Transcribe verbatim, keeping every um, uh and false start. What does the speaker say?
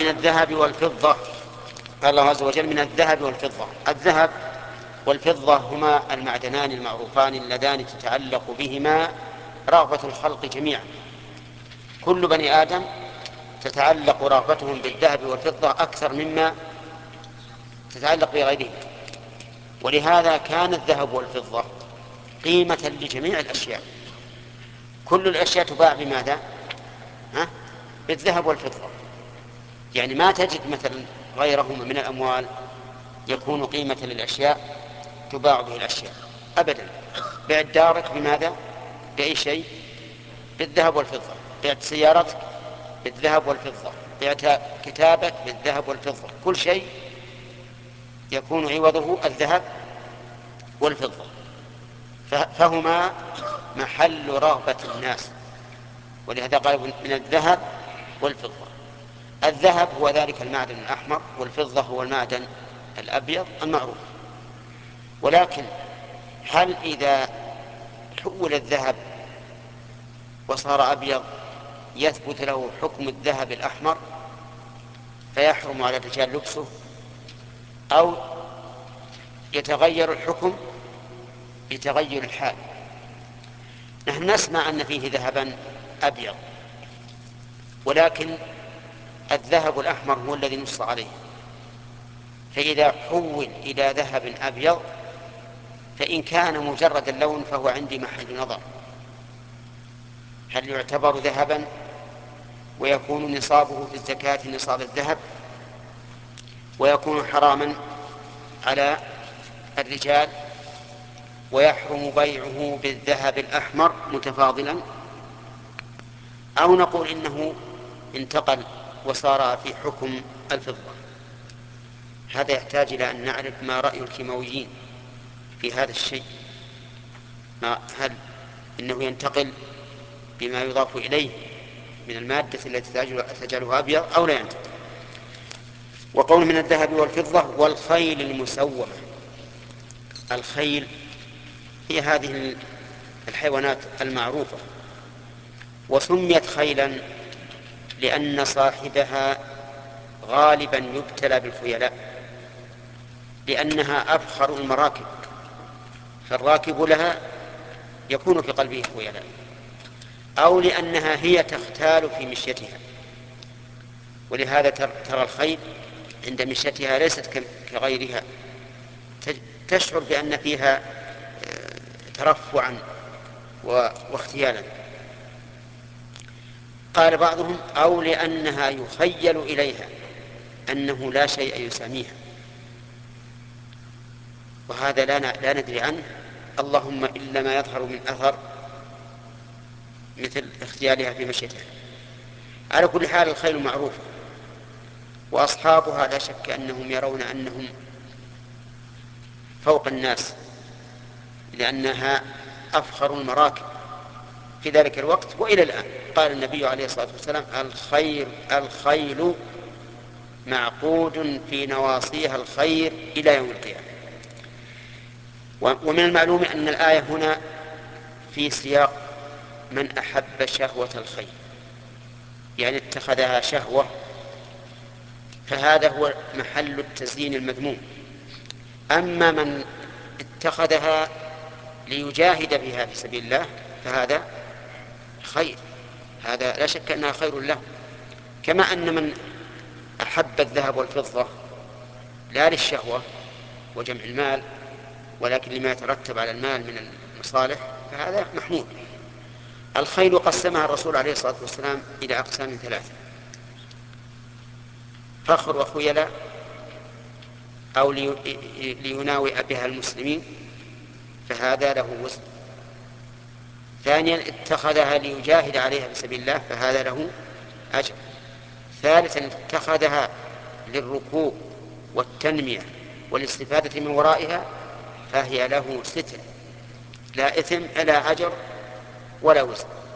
الذهب والفضة. قال الله عز وجل من الذهب والفضة. الذهب والفضة هما المعدنان المعروفان اللذان تتعلق بهما رغبة الخلق جميعا. كل بني آدم تتعلق رغبتهم بالذهب والفضة أكثر مما تتعلق بغيرهم، ولهذا كان الذهب والفضة قيمة لجميع الأشياء. كل الأشياء تباع بماذا؟ ها؟ بالذهب والفضة. يعني ما تجد مثلا غيرهما من الأموال يكون قيمة للأشياء تباع به الأشياء أبدا. بعت دارك بماذا؟ بأي شيء؟ بالذهب والفضة. بعت سيارتك بالذهب والفضة. بعت كتابك بالذهب والفضة. كل شيء يكون عوضه الذهب والفضة، فهما محل رغبة الناس، ولهذا قال من الذهب والفضة. الذهب هو ذلك المعدن الأحمر، والفضة هو المعدن الأبيض المعروف. ولكن هل إذا حول الذهب وصار أبيض يثبت له حكم الذهب الأحمر فيحرم على الرجال لبسه، أو يتغير الحكم بتغير الحال؟ نحن نسمع أن فيه ذهبا أبيض، ولكن الذهب الأحمر هو الذي نص عليه، فإذا حول إلى ذهب أبيض فإن كان مجرد اللون فهو عندي محل نظر. هل يعتبر ذهبا ويكون نصابه في الزكاة نصاب الذهب ويكون حراما على الرجال ويحرم بيعه بالذهب الأحمر متفاضلا، أو نقول إنه انتقل وصار في حكم الفضة؟ هذا يحتاج إلى أن نعرف ما رأي الكيماويين في هذا الشيء. ما هل إنه ينتقل بما يضاف إليه من المادة التي تجعلها أبيض أو لا ينتقل؟ وقول من الذهب والفضة والخيل المسومة. الخيل هي هذه الحيوانات المعروفة، وسميت خيلا لأن صاحبها غالبا يبتلى بالخيلاء، لأنها أفخر المراكب، فالراكب لها يكون في قلبه خيلاء، أو لأنها هي تختال في مشيتها. ولهذا ترى الخيل عند مشيتها ليست كغيرها، تشعر بأن فيها ترفعا واختيالا. قال بعضهم أو لأنها يخيل إليها أنه لا شيء يساميها، وهذا لا لا ندري عنه، اللهم إلا ما يظهر من أثر مثل اختيالها في مشيتها. على كل حال الخيل معروفة، وأصحابها لا شك أنهم يرون أنهم فوق الناس، لأنها أفخر المراكب في ذلك الوقت وإلى الآن. قال النبي عليه الصلاة والسلام الخير الخيل معقود في نواصيها الخير إلى يوم القيامة. ومن المعلوم أن الآية هنا في سياق من أحب شهوة الخيل، يعني اتخذها شهوة، فهذا هو محل التزيين المذموم. أما من اتخذها ليجاهد بها في سبيل الله فهذا خير، هذا لا شك أنها خير له. كما أن من أحب الذهب والفضة لا للشهوة وجمع المال ولكن لما يترتب على المال من المصالح فهذا محمود. الخيل قسمها الرسول عليه الصلاة والسلام إلى أقسام ثلاثة: فخر وخيلاء، أو ليناوئ بها المسلمين فهذا له وزن. ثانيا اتخذها ليجاهد عليها في سبيل الله فهذا له أجر. ثالثا اتخذها للركوب والتنمية والاستفادة من ورائها فهي له ستر، لا إثم لا أجر ولا وزن.